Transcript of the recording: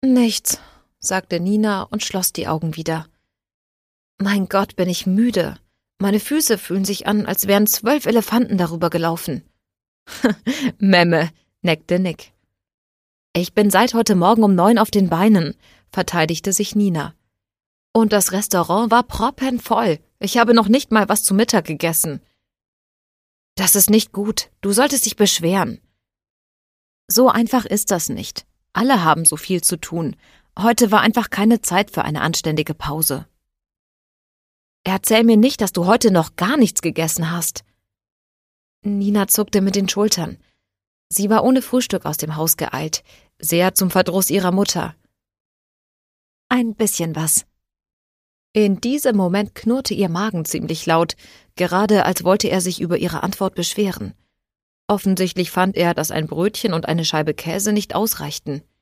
Nichts, sagte Nina und schloss die Augen wieder. Mein Gott, bin ich müde. Meine Füße fühlen sich an, als wären 12 Elefanten darüber gelaufen. Memme, neckte Nick. Ich bin seit heute Morgen um 9 auf den Beinen, verteidigte sich Nina. Und das Restaurant war proppenvoll. Ich habe noch nicht mal was zu Mittag gegessen. Das ist nicht gut. Du solltest dich beschweren. So einfach ist das nicht. Alle haben so viel zu tun. Heute war einfach keine Zeit für eine anständige Pause. Erzähl mir nicht, dass du heute noch gar nichts gegessen hast. Nina zuckte mit den Schultern. Sie war ohne Frühstück aus dem Haus geeilt, sehr zum Verdruss ihrer Mutter. Ein bisschen was. In diesem Moment knurrte ihr Magen ziemlich laut, gerade als wollte er sich über ihre Antwort beschweren. Offensichtlich fand er, dass ein Brötchen und eine Scheibe Käse nicht ausreichten.